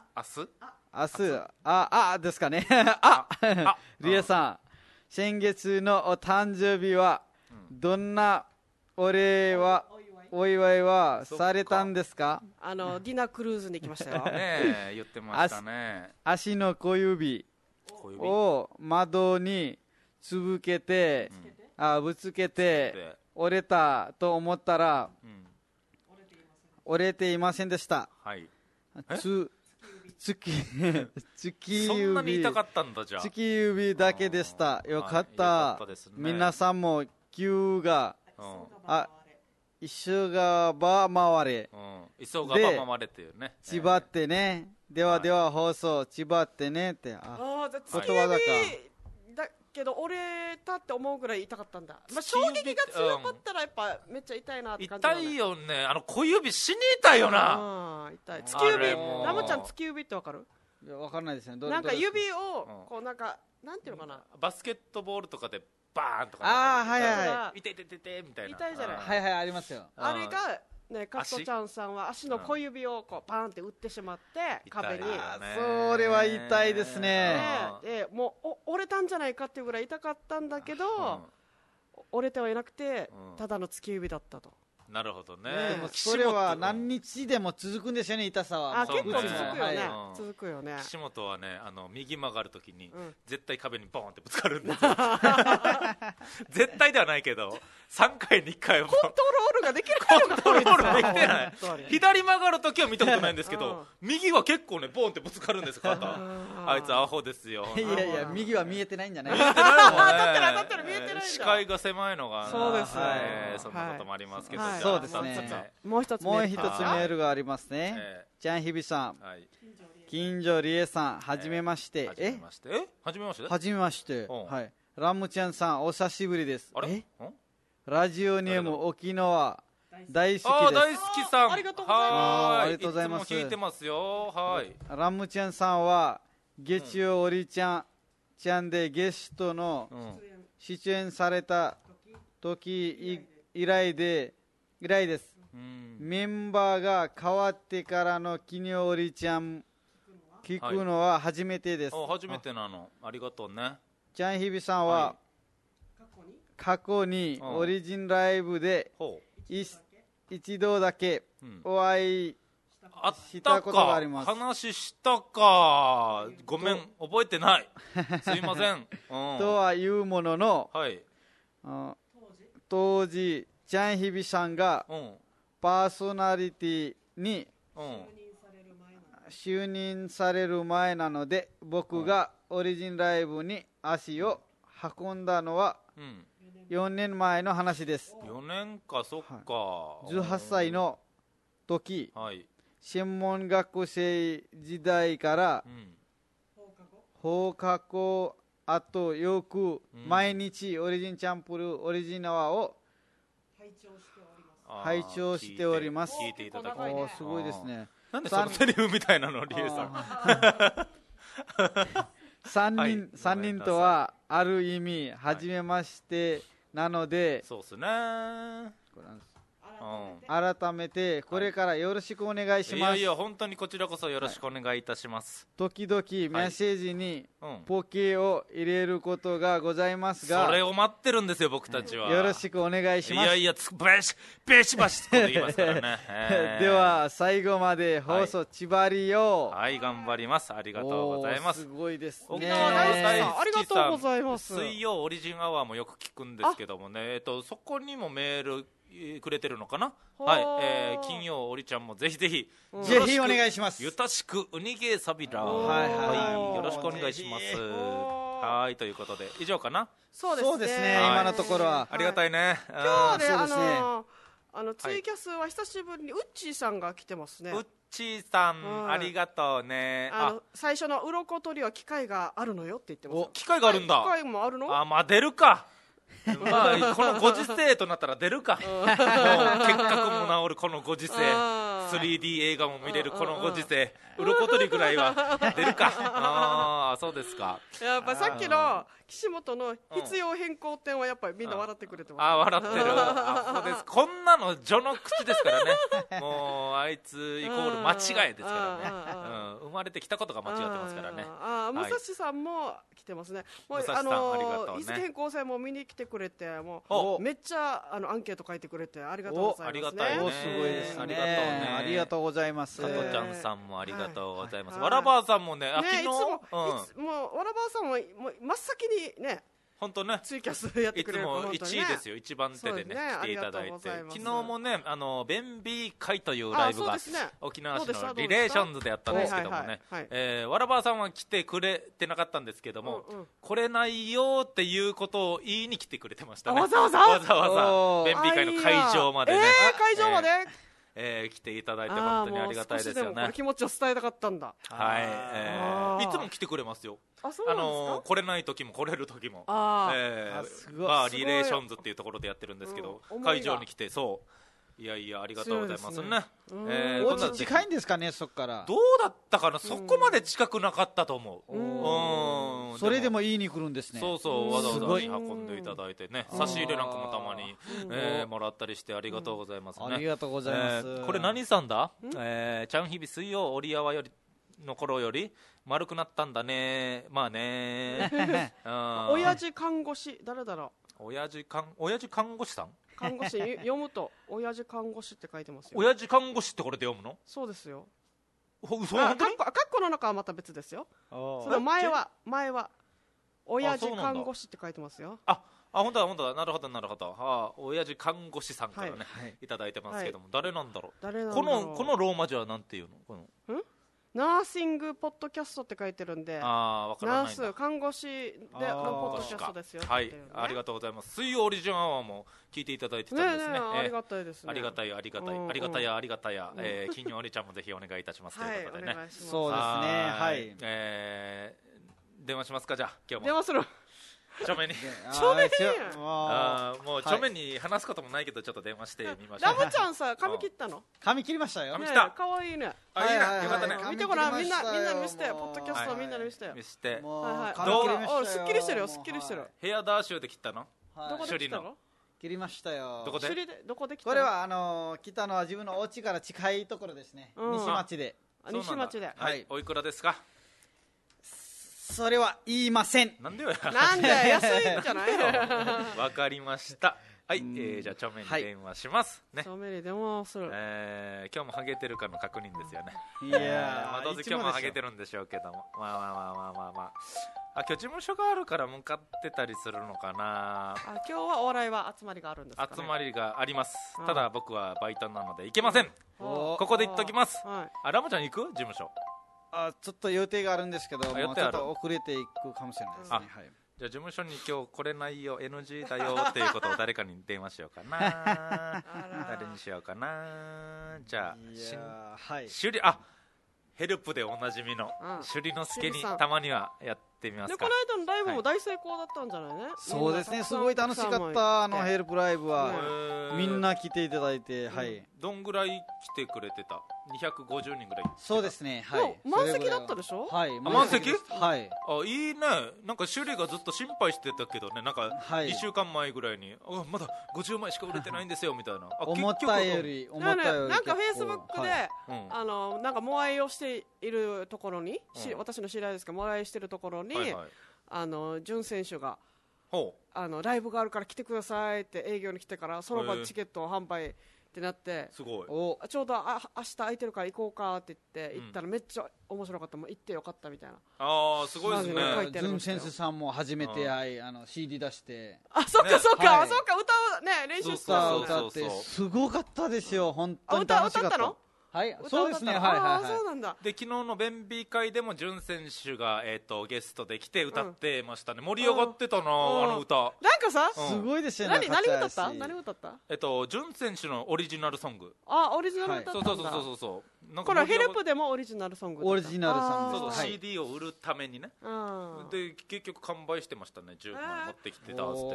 ですかね。リエさん、先月のお誕生日はどんなお祝いはされたんですか？
ディナークルーズに行きましたよ。
ね、言ってましたね。
足の小指を窓にぶつけて折れたと思ったら、折れていませんでした。
はい。
月
そんなに痛かったんだ。じゃあ
月指だけでした。よかった。皆さんも急が一緒がば回れ、
急がば回れっていうね。
千葉ってね。ではでは放送千葉ってねって。
ことわざか。だけど折れたって思うぐらい痛かったんだ。まあ衝撃が強かったらやっぱめっちゃ痛いなって感じ。
痛いよね。小指死に痛いよな。
痛い。月指。ラムちゃん月指ってわかる？
いやわかんないですね。
なんか指をこうなんかなんていうのかな。
バスケットボールとかでバーンとか。
はいはい。
痛いみたいな。
痛いじゃない。
はいはいありますよ。
あれがね、カットちゃんさんは足の小指をこうバーンって打ってしまって壁に。
それは痛いですね。
でもう折れたんじゃないかっていうぐらい痛かったんだけど、折れてはいなくてただの月指だったと。
なるほどね。
でもそれは何日でも続くんですよね、痛さは。
結構続くよね。続くよね。
岸本はね、右曲がるときに絶対壁にボーンってぶつかるんですよ。絶対ではないけど3回に1回は
コントロールができる。
コントロールできてない。左曲がるときは見たことないんですけど、右は結構ねボーンってぶつかるんです肩。あいつアホですよ。
いやいや、右は見えてないんじゃない？
当たってる見えてないんだ。
視界が狭いのが。
そうです。
そんなこともありますけど。
そうですね。
もう一つメ
ールがありますね。ちゃんひびさん、近所りえさん、はじめまして。
はじめまして。
はじめまして。はい。ラムちゃんさん、お久しぶりです。ラジオネーム沖縄大好きです。
大好きさん、
ありがとうございます。
ありがとうございます。
いつも聞いてますよ。はい。
ラムちゃんさんは月曜おりちゃんでゲストの出演された時以来です。メンバーが変わってからの金曜おりちゃん聞くのは初めてです。
初めてなの。ありがとうね。
ちゃんひびさんは過去にオリジンライブで一度だけお会いしたことがあります。
話したか。ごめん、覚えてない。すいません。
とはいうものの、当時ちゃんひびさんがパーソナリティに就任される前なので、僕がオリジンライブに足を運んだのは4年前の話です。
4年か、そっか。
18歳の時、専門学生時代から放課後あとよく毎日オリジンチャンプルオリジナワーを拝聴しております。
聞いていただき
すごいですね。
なんでそのセリフみたいなの、リエさん。
3人とはある意味初めましてなので、
そうですね。
改めてこれからよろしくお願いします。
いやいや本当にこちらこそよろしくお願いいたします。
時々メッセージにポケを入れることがございますが、
それを待ってるんですよ僕たちは。
よろしくお願いします。
いやいやベシバシと言いますからね。
では最後まで放送ちばりよ。
はい頑張ります。ありがとうございます。
すごいですね。
沖縄大好きさんありがとうございます。
水曜オリジンアワーもよく聞くんですけどもね、そこにもメールくれてるのかな。はい、金曜おりちゃんもぜひぜひ
お願いします。
ゆたしくうにげサビラ、
はい
よろしくお願いします。はいということで以上かな。
そうですね、
今のところは
ありがたいね。
今日でツイキャスは久しぶりにウッチーさんが来てますね。
ウッチーさんありがとうね。
最初の鱗取りは機会があるのよって言ってます。
機会があるんだ。
機会もあるの。
まあ出るか。まあこのご時世となったら出るか。結核も治るこのご時世、3D 映画も見れるこのご時世、鱗取りぐらいは出るか。そうですか。
やっぱさっきの岸本の必要変更点はやっぱりみんな笑ってくれてます。
笑ってる。そうです。こんなの序の口ですからね。もうあいつイコール間違いですからね。生まれてきたことが間違ってますからね。
武蔵さんも来てますね。
武蔵さんありがとうね。
日付変更線も見に来てくれて、もうめっちゃアンケート書いてくれてありがとうございますね。
ありがたいね。
すごいですね。
ありがとうね。
ありがとうございます。
加トちゃんさんもありがとうございます。わらばーさんもね、昨日
もうわらばーさんは真っ先にね。
本当ね、
ツイキャスやってくれる。
いつも1位ですよ、一番手でね来ていただいて、昨日もねベンビー会というライブが沖縄市のリレーションズでやったんですけどもね、わらばーさんは来てくれてなかったんですけども、来れないよっていうことを言いに来てくれてましたね。
わざわざ
ベンビー会の会場までね、
会場まで
来ていただいて本当にありがたいですよね。
気持ちを伝えたかったんだ。
はい、いつも来てくれますよ。来れない時も来れる時も、バーリレーションズっていうところでやってるんですけど、会場に来て、いやいやありがとうございますね。
お家近いんですかね、そっから。
どうだったかな、そこまで近くなかったと思う。
それでも言いに来るんですね。
そうそう、わざわざ運んでいただいてね、差し入れなんかもたまにもらったりしてありがとうございますね。
ありがとうございます。
これ何さんだ？チャンヒビ水曜オリアワよりの頃より丸くなったんだね。まあね。
親父看護師誰だろう。
親父看護師さん。
看護師読むと親父看護師って書いてますよ。
親父看護師ってこれで読むの？そう
ですよ。
嘘。
カッコの中はまた別ですよ。その前は親父看護師って書いてますよ。
本当だなるほど。親父看護師さんからねいただいてますけども、誰なんだろう。このローマ字はなんていうの？
ナーシングポッドキャストって書いてるんで、
ナ
ース看護師でポッドキャストですよ。
はい、ありがとうございます。水曜オリジンアワーも聞いていただいてたんですね。
ありがたいですね。
ありがたや。金曜おりちゃんもぜひお願いいたしますということでね。
そうですね。はい。
電話しますか、じゃあ今日も。
電話する。
ちょめにもうちょめに話すこともないけどちょっと電話してみましょう。
ラムちゃんさ、髪切ったの？
髪切りましたよ。
髪切った。
かわいいね。
いいね、よかったね。
見てごらん、みんな見せて、ポッドキャストみんなに見せて。
見せて。
すっきりしてるよ、すっきりしてる。
ヘアダーシューで切ったの？
どこで切ったの？
切りましたよ。
どこで切
ったの？
これは切ったのは自分のお家から近いところですね。西町で。
西町で。
はい。おいくらですか？
それは言いません。
なんでよ。
なんで安いんじゃないの？
わかりました。はい、じゃあチョメに電話しますね。
チョメに電話をする。
今日もハゲてるかの確認ですよね。
いや
どうせ今日もハゲてるんでしょうけども、まあ今日事務所があるから向かってたりするのかな。
今日はお笑いは集まりがあるんですかね。
集まりがあります。ただ僕はバイトなので行けません。ここで言っときます。ラムちゃん行く？事務所。
ちょっと予定があるんですけど、ちょっと遅れていくかもしれないですね。
じゃあ事務所に今日来れないよ NG だよっていうことを誰かに電話しようかな。誰にしようかな。じゃあヘルプでおなじみの首里之助に
首里さん
たまにはやってみますか。
でこの間のライブも大成功だったんじゃないね、
そうですね、すごい楽しかった、ヘルプライブは。みんな来ていただいて、はい。
どんぐらい来てくれてた？250人ぐらい。
そうですね、はい。
満席だったでしょ？
はい。
満席？
はい。
あ、いいね。なんか首里がずっと心配してたけどね、なんか1週間前ぐらいに、まだ50枚しか売れてないんですよみたいな。
思ったより
なんかフェイスブックでなんかモアイをしているところに、私の知り合いですけど、モアイしてるところに潤選手がライブがあるから来てくださいって営業に来てから、その場でチケットを販売ってなって、
すごい、
ちょうど明日空いてるから行こうかって言って行ったらめっちゃ面白かった、もう行ってよかったみたいな。
ああ、すごいですね。
潤先生さんも初めてCD 出して、
そっかそっか、そうか、歌うね、練習してた、
歌ってすごかったですよ、本当に楽しかった。
歌ったの？
はい、そうですね、はいはいはい。
そうなんだ。
で、昨日の弁美会でも潤選手がゲストで来て歌ってましたね。盛り上がってたな、あの歌。
なんかさ、
すごいですよね。
何歌った？何歌った？
潤選手のオリジナルソング。
オリジナル歌ったんだ。
そう。
これヘルプでもオリジナルソング。
オリジナルソング。
そうそう、CD を売るためにね。で、結局完売してましたね。10枚持ってきてたっつって。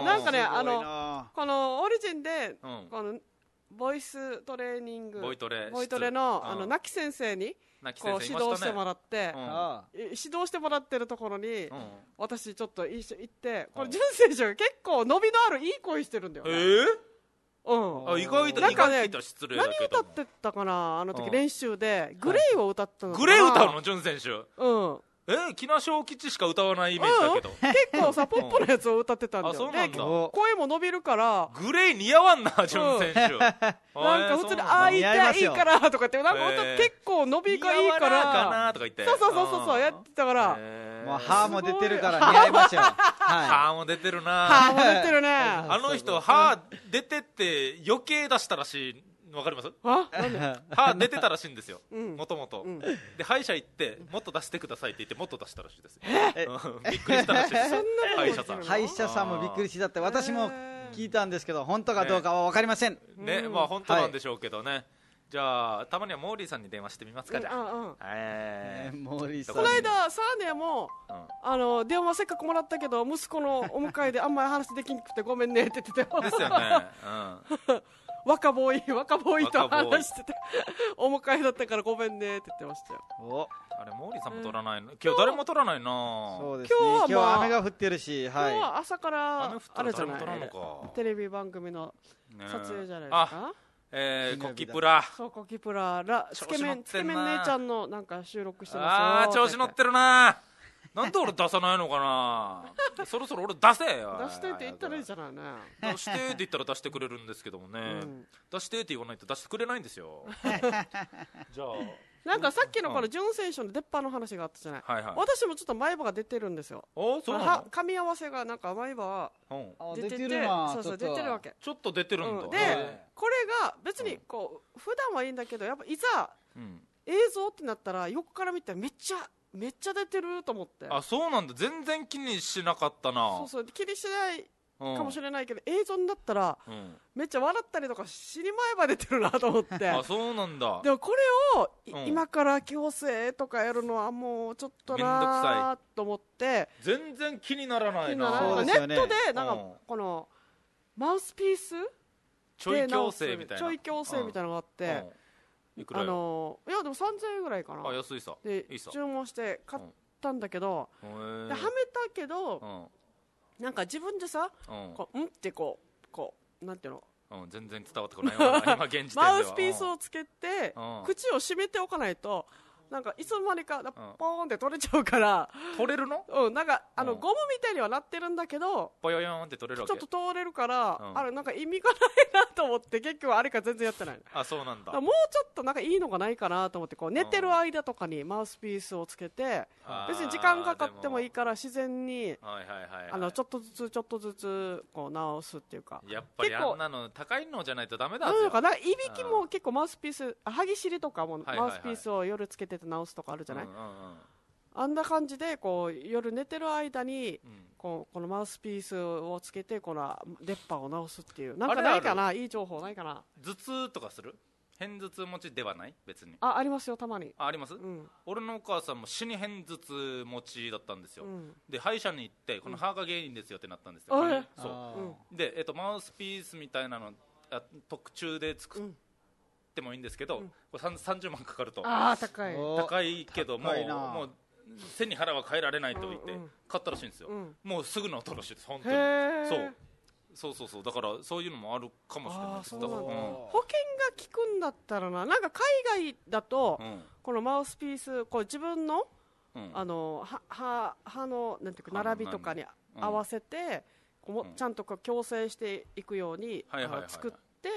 なんかね、このオリジンでこのボイストレーニング、ボイトレの亡き先生にこう指導してもらって、指導してもらってるところに私ちょっと一緒行って、これ潤選手が結構伸びのあるいい声してるんだよね。
意外と失礼だけど。
何歌ってたかな、あの時練習でグレイを歌ったの。
グレイ歌うの潤選手？木梨小吉しか歌わないイメージだけど、
結構さポップなやつを歌ってたんだよ。
そうなんだ。
声も伸びるから。
グレイ似合わんな、潤選手。
なんか普通にいいからとかって、なんか結構伸びがいいから、そうやってたから、
もう歯も出てるから似合いますよ。
歯も出てるな。
歯も出てるね。
あの人歯出てって余計出したらしい。わかります？歯出てたらしいんですよ、もともと。で歯医者行ってもっと出してくださいって言ってもっと出したらしいです。びっくりしたらしいです。
歯医者さんもびっくりしたって、私も聞いたんですけど、本当かどうかは分かりません
ね。まあ本当なんでしょうけどね。じゃあたまにはモーリーさんに電話してみますか。じゃあ
モーリーさん、
この間サーネも電話せっかくもらったけど息子のお迎えであんまり話できなくてごめんねって言ってたよ。
ですよね。
若ボーイと話しててお迎えだったからごめんねって言ってましたよ。
あれモーリーさんも撮らないの？今日誰も撮らないな。
そうですね、今日は雨が降ってるし、
今日は朝からあれじゃない、テレビ番組の撮影じゃないですか。
コキプラ、
そう、コキプラつけ麺姉ちゃんのなんか収録してます
よ。調子乗ってるな。なんで俺出さないのかな。そろそろ俺出せよ。
出してって言ったらいいじゃないね。
出してって言ったら出してくれるんですけどもね、出してって言わないと出してくれないんですよ。じゃあ
なんかさっきのこの潤選手の出っ歯の話があったじゃない、私もちょっと前歯が出てるんですよ。
そうなの？
噛み合わせがなんか前歯出てて、そう出てるわけ。
ちょっと出てるんだ。
でこれが別にこう普段はいいんだけど、やっぱいざ映像ってなったら横から見たらめっちゃ出てると思って。
そうなんだ。全然気にしなかったな。
そう気にしないかもしれないけど、映像になったらめっちゃ笑ったりとか死に前歯出てるなと思って。
そうなんだ。
でもこれを今から矯正とかやるのはもうちょっとなと思って、
全然気にならないな。
ネットでなんかこのマウスピース
ちょい矯正みたいな
のがあって、いやでも3000円ぐらいかな。
安いさ。
で注文して買ったんだけど、ではめたけど、なんか自分でさ、ってこうなんていうの、
全然伝わってこないわ今現時点では。
マウスピースをつけて口を閉めておかないと、なんかいつの間にかポーンって取れちゃうから。
取れるの？
なんかゴムみたいにはなってるんだけど、
ポヨヨンって取れるわけ。
ちょっと通れるから、あれなんか意味がないなと思って結局あれか全然やってない。
そうなんだ。
もうちょっとなんかいいのがないかなと思って、こう寝てる間とかにマウスピースをつけて、別に時間かかってもいいから自然にちょっとずつこう直すっていうか。
やっぱりあんなの高いのじゃないとダメだ。
なんかいびきも結構マウスピース、歯ぎしりとかもマウスピースを夜つけて直すとかあるじゃない。あんな感じでこう夜寝てる間にこのマウスピースをつけてこの出っ歯を直すっていう、なんかないかな、いい情報ないかな。
頭痛とかする？ 片頭痛持ちではない？別に
ありますよ、たまに。
あります、
うん
俺のお母さんも死に片頭痛持ちだったんですよ、で歯医者に行ってこの歯が原因ですよってなったんですよ、そうで、マウスピースみたいなの特注で作ってもいいんですけど、これ30万かかると。高いけどもう背に腹は変えられないと言って買ったらしいんですよ、もうすぐ治ったらしいです、本当に。そうだからそういうのもあるかもしれないです。
保険が効くんだったらなんか海外だと、このマウスピースこう自分の、歯のなんていうか並びとかに合わせて、ちゃんと矯正していくように作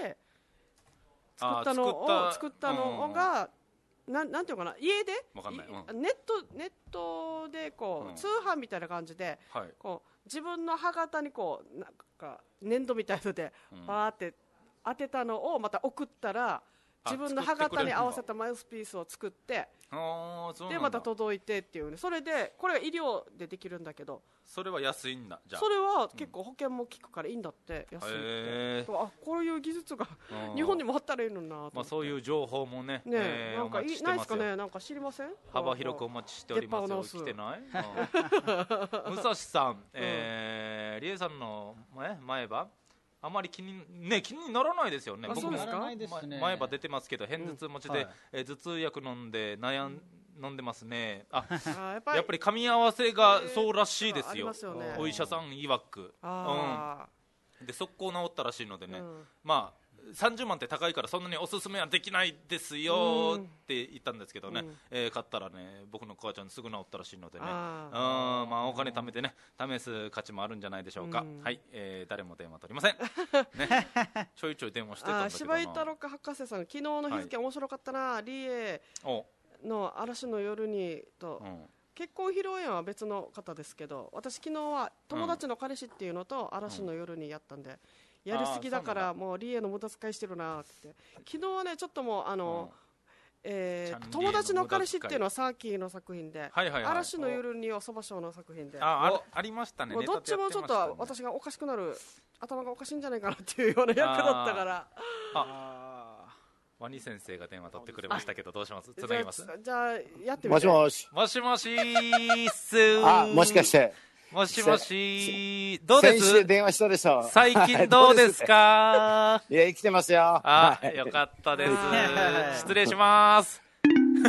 ったのがなんていうかな、家でネットでこう通販みたいな感じでこう自分の歯型にこうなんか粘土みたいのでバーって当てたのをまた送ったら、自分の歯型に合わせたマウスピースを作ってでまた届いてっていうね。それでこれは医療でできるんだけど、
それは安いんだ。じゃあ
それは結構保険も効くからいいんだって、安いって。こういう技術が日本にもあったらいいのになと。
そういう情報もね、
なんかないですかね。なんか知りません？
幅広くお待ちしておりますよ。来てない？武蔵さん、リエさんの前歯あまり気にならないですよね。僕も前歯出てますけど、片頭痛持ちで頭痛薬飲んで飲んでますね。やっぱり噛み合わせがそうらしいですよ、お医者さん曰く。で速攻治ったらしいのでね、まあ30万って高いからそんなにおすすめはできないですよって言ったんですけどね、買ったらね、僕の母ちゃんすぐ治ったらしいのでね、まあお金貯めてね試す価値もあるんじゃないでしょうか。はい、誰も電話取りませんね。ちょいちょい電話してたんだけどな。
柴井太郎博士さん、昨日の日付面白かったな。リエの嵐の夜にと、結婚披露宴は別の方ですけど、私昨日は友達の彼氏っていうのと嵐の夜にやったんで、やりすぎだからもうリエの無駄遣いしてるなって。昨日はねちょっともう友達の彼氏っていうのはサーキーの作品で、嵐の夜にはそばショーの作品で
ありましたね。
どっちもちょっと私がおかしくなる、頭がおかしいんじゃないかなっていうような役だったから。
ワニ先生が電話取ってくれましたけど、どうします？つなぎます？
じゃあやってみて。
もしもしもし
もしかして
もしもし、どうです？
先週電話したでしょ。
最近どうですか？
いや、生きてますよ。
よかったです。失礼します。
か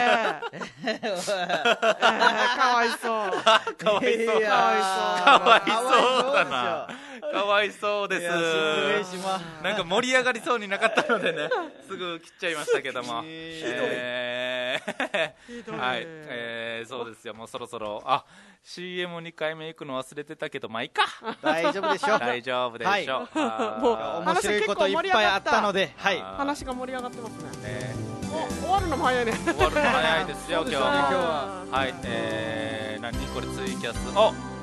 わいそう。
かわいそうだな。かわいそうです。なんか盛り上がりそうになかったのでね、すぐ切っちゃいましたけども。はい、そうですよ。もうそろそろCM2 回目行くの忘れてたけど、まあいいか。
大丈夫でしょう。
大丈夫でしょう。
もう面白いこといっぱいあったので、
話が盛り上がってますね。終わるのも早いね。
終わるの早いですよ今日は。はい、何これツイキャス。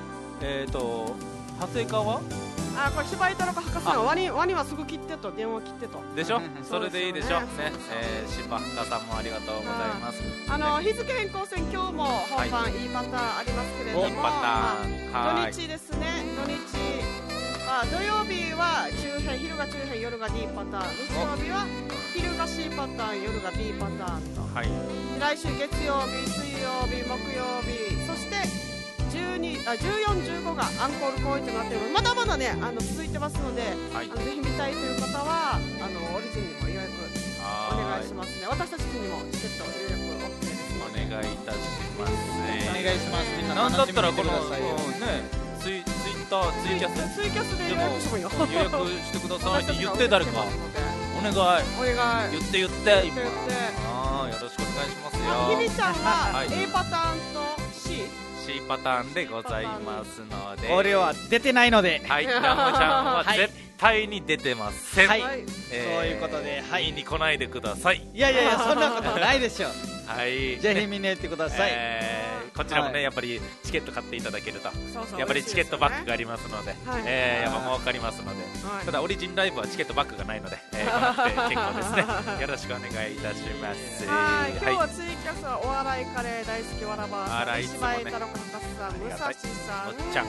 長谷川？
これ柴井太郎博士のワニはすぐ切ってと、電話切ってと。
でしょ？それでいいでしょ。ね、柴博さんもありがとうございます。
日付変更線今日も本番いいパターンありますけれども、土日ですね。土曜日は中編、昼が中編、夜が D パターン。日曜日は昼が C パターン、夜が B パターンと。来週月曜日、水曜日、木曜日、そして14、15がアンコール公演となっています。まだまだね続いてますので、ぜひ見たいという方はオリジンにも予約お願いしますね。私たちにもチケット予約 OK です。
お願いいたしますね。
お願いします。みんな
なんだったらこのツイキャス
で予約してもいいよ。
予約してくださいって言って、誰かお願い言ってよろしくお願いしますよ。
ひびちゃんは A パターンと
C パターンでございますので、
俺は出てないので、
はい、ラムちゃんは絶対に出てません。
はい、そういうことで、
見に来ないでください。
いやそんなことないでしょう。
はい、
ぜひ見に行ってください。
こちらもね、やっぱりチケット買っていただけると、やっぱりチケットバックがありますので、やっぱ儲かりますので、ただオリジンライブはチケットバックがないので、来なくて結構ですね。よろしくお願いいたします。
今日はツイキャスはお笑いカレー大好きわらばさん、柴井太郎博士さん、武蔵さん、
おっちゃん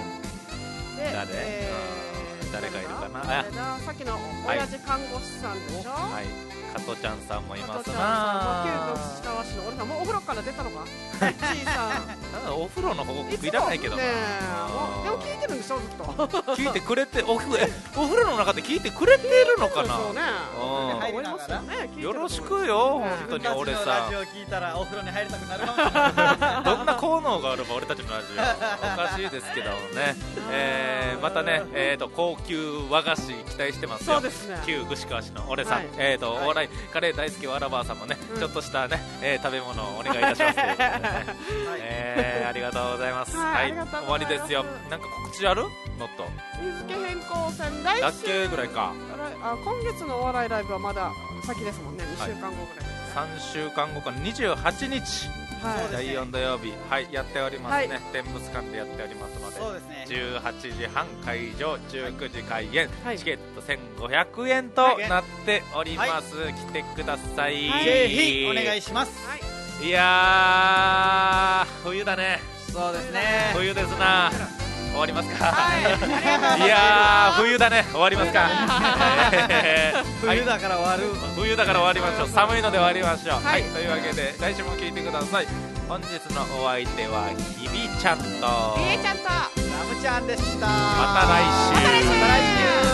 誰がいるかな。
さっきの親父看護師さんでしょ。
加トちゃんさんもいますな。
旧吉川市の俺さんもうお風呂から出たのか。ちいさん。
お風呂の報告いらないけどな。
でも聞いてるんでしょずっと。
聞いてくれてお風呂の中で聞いてくれてるのかな。
そうね。思いますよね。
よろしくよ本当に俺さ。
ラジオ聞いたらお風呂に入りたくなるかもしれない。
どんな効能があれば俺たちのラジオおかしいですけどね。またね高級和菓子期待してますよ。
そうですね。
旧串川市の俺さん、お笑いカレー大好きわらばーさんもね、ちょっとしたね、食べ物をお願いいたしますということでね、ありがとうございます。はい、終わりですよ。なんか告知ある？ノット
日付変更戦来週
だっけぐらいか。
今月のお笑いライブはまだ先ですもんね。2週間後ぐらい。
3週間後か28日。第4土曜日、やっておりますね。天物館でやっておりますので、18時半会場、19時開演、チケット1500円となっております。来てください。
ぜひお願いします。
いやー、冬だね。
そうですね。
冬ですな。終わりますか。いやー、冬だね。終わりますか。
冬だから終わる。
冬だから終わりましょう。寒いので終わりましょう。というわけで来週も聞いてください。本日のお相手はひびちゃんと
りえちゃんと
ラムちゃんでした。
また来週。